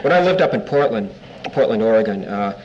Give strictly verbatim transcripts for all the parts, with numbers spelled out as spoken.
when I lived up in Portland, Portland, Oregon, uh,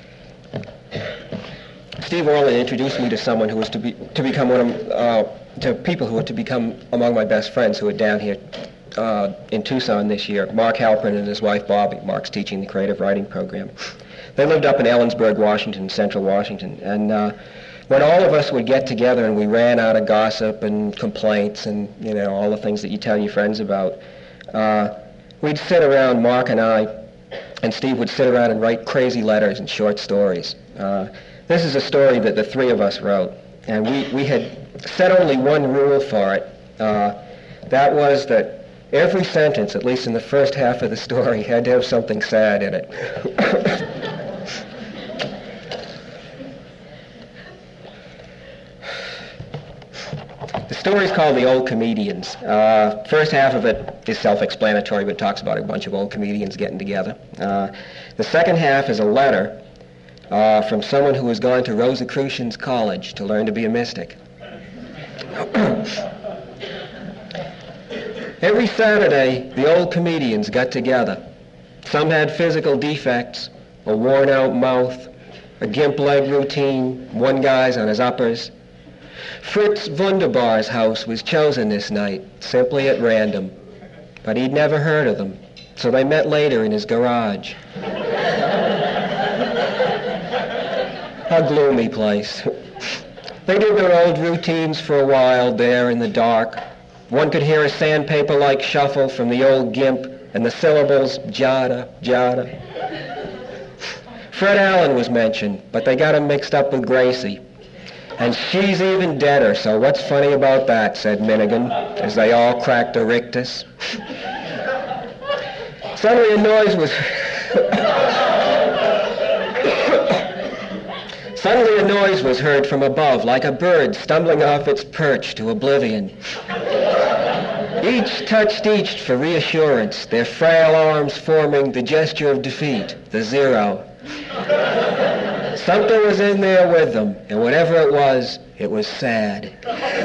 Steve Orland introduced me to someone who was to be to become one of uh, to people who were to become among my best friends who are down here uh, in Tucson this year. Mark Halpern and his wife Bobby. Mark's teaching the creative writing program. They lived up in Ellensburg, Washington, Central Washington, and uh, when all of us would get together and we ran out of gossip and complaints and you know all the things that you tell your friends about, uh, we'd sit around, Mark and I, and Steve would sit around and write crazy letters and short stories. Uh, this is a story that the three of us wrote, and we, we had set only one rule for it. Uh, that was that every sentence, at least in the first half of the story, had to have something sad in it. The story's called The Old Comedians. Uh, first half of it is self-explanatory, but talks about a bunch of old comedians getting together. Uh, the second half is a letter uh, from someone who has gone to Rosicrucians College to learn to be a mystic. Every Saturday, the old comedians got together. Some had physical defects, a worn-out mouth, a gimp leg routine, one guy's on his uppers. Fritz Wunderbar's house was chosen this night, simply at random. But he'd never heard of them, so they met later in his garage. A gloomy place. They did their old routines for a while there in the dark. One could hear a sandpaper-like shuffle from the old gimp and the syllables, jada, jada. Fred Allen was mentioned, but they got him mixed up with Gracie. And she's even deader, so what's funny about that, said Minnigan, as they all cracked a rictus. Suddenly a noise was... Suddenly a noise was heard from above, like a bird stumbling off its perch to oblivion. Each touched each for reassurance, their frail arms forming the gesture of defeat, the zero. Something was in there with them, and whatever it was, it was sad.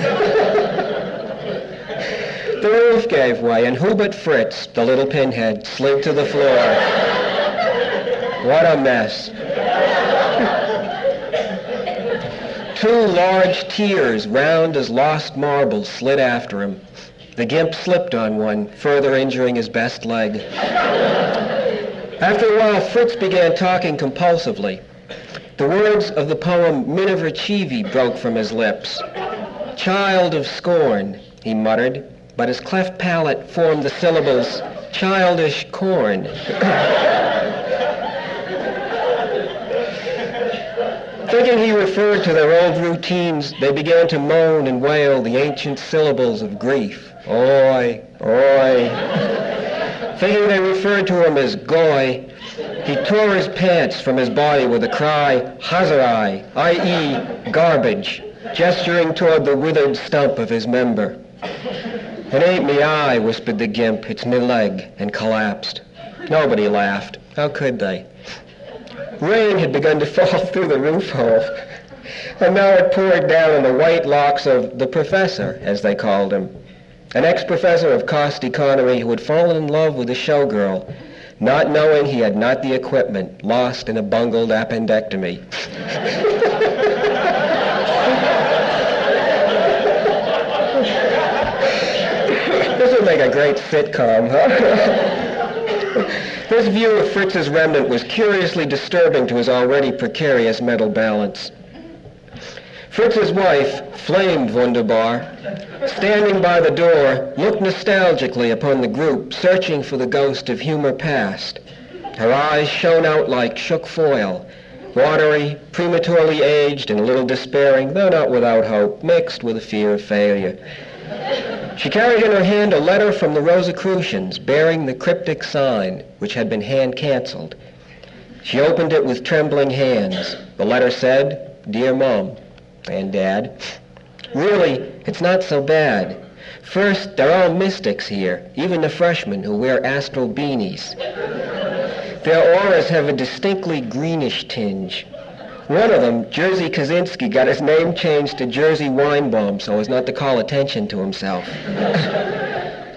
The roof gave way, and who but Fritz, the little pinhead, slid to the floor. What a mess. Two large tears, round as lost marbles, slid after him. The gimp slipped on one, further injuring his best leg. After a while, Fritz began talking compulsively. The words of the poem Minervachivi broke from his lips. Child of scorn, he muttered, but his cleft palate formed the syllables, childish corn. Thinking he referred to their old routines, they began to moan and wail the ancient syllables of grief. Oi, oi. Thinking they referred to him as goy, he tore his pants from his body with a cry, Hazarai, that is, garbage, gesturing toward the withered stump of his member. It ain't me eye, whispered the gimp, it's me leg, and collapsed. Nobody laughed. How could they? Rain had begun to fall through the roof hole, and now it poured down on the white locks of the professor, as they called him, an ex-professor of cost economy who had fallen in love with a showgirl, not knowing he had not the equipment, lost in a bungled appendectomy. This would make a great sitcom, huh? This view of Fritz's remnant was curiously disturbing to his already precarious mental balance. Fritz's wife, Flame Wunderbar, standing by the door, looked nostalgically upon the group, searching for the ghost of humor past. Her eyes shone out like shook foil, watery, prematurely aged, and a little despairing, though not without hope, mixed with a fear of failure. She carried in her hand a letter from the Rosicrucians, bearing the cryptic sign, which had been hand-canceled. She opened it with trembling hands. The letter said, Dear Mom and Dad, really, it's not so bad. First, they're all mystics here, even the freshmen who wear astral beanies. Their auras have a distinctly greenish tinge. One of them, Jerzy Kaczynski, got his name changed to Jerzy Weinbaum so as not to call attention to himself.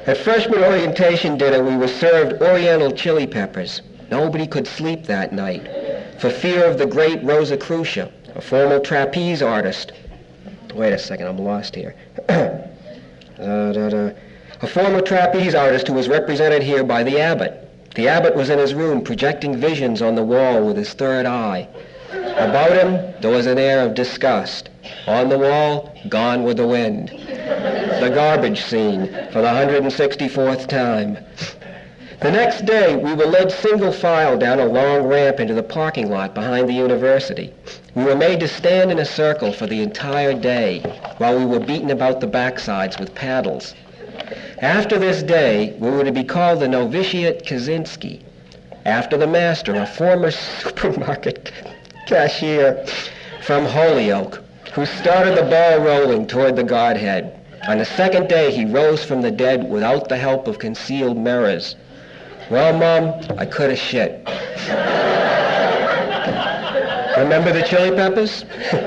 At freshman orientation dinner, we were served Oriental chili peppers. Nobody could sleep that night for fear of the great Rosicrucia, a former trapeze artist. Wait a second, I'm lost here. uh, da, da. A former trapeze artist who was represented here by the abbot. The abbot was in his room projecting visions on the wall with his third eye. About him, there was an air of disgust. On the wall, Gone with the Wind. The garbage scene for the one hundred sixty-fourth time. The next day, we were led single file down a long ramp into the parking lot behind the university. We were made to stand in a circle for the entire day while we were beaten about the backsides with paddles. After this day, we were to be called the Novitiate Kaczynski, after the master, a former supermarket cashier from Holyoke, who started the ball rolling toward the Godhead. On the second day, he rose from the dead without the help of concealed mirrors. Well, Mom, I could have shit. Remember the chili peppers?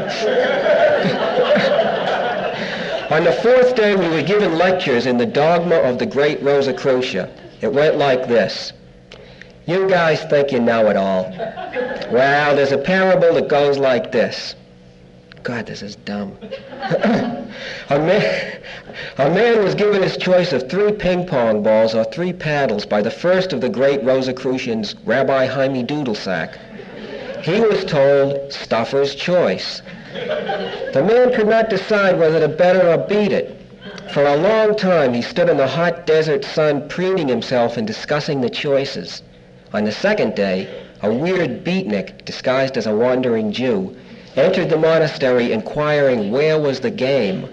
On the fourth day, we were given lectures in the dogma of the great Rosicrucia. It went like this. You guys think you know it all. Well, there's a parable that goes like this. God, this is dumb. a, man, a man was given his choice of three ping pong balls or three paddles by the first of the great Rosicrucians, Rabbi Jaime Doodlesack. He was told Stuffer's choice. The man could not decide whether to bet it or beat it. For a long time, he stood in the hot desert sun preening himself and discussing the choices. On the second day, a weird beatnik, disguised as a wandering Jew, entered the monastery inquiring where was the game.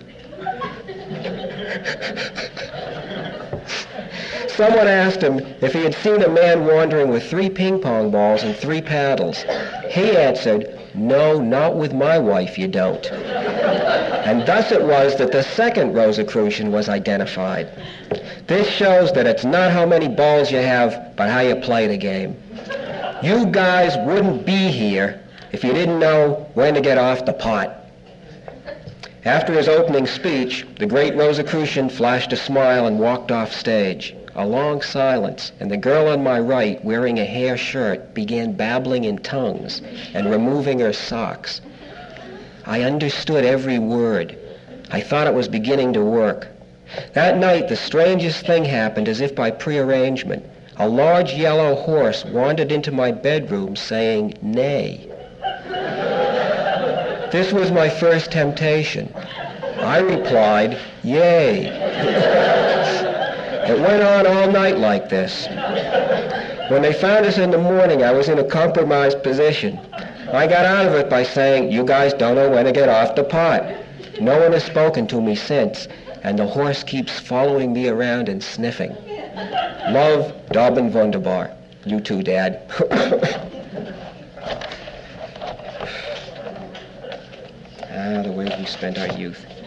Someone asked him if he had seen a man wandering with three ping pong balls and three paddles. He answered, no, not with my wife, you don't. And thus it was that the second Rosicrucian was identified. This shows that it's not how many balls you have, but how you play the game. You guys wouldn't be here if you didn't know when to get off the pot. After his opening speech, the great Rosicrucian flashed a smile and walked off stage. A long silence, and the girl on my right, wearing a hair shirt, began babbling in tongues and removing her socks. I understood every word. I thought it was beginning to work. That night, the strangest thing happened as if by prearrangement. A large yellow horse wandered into my bedroom saying, nay. This was my first temptation. I replied, yay. It went on all night like this. When they found us in the morning, I was in a compromised position. I got out of it by saying, you guys don't know when to get off the pot. No one has spoken to me since, and the horse keeps following me around and sniffing. Love, Dobbin Wunderbar. You too, Dad. Ah, the way we spent our youth.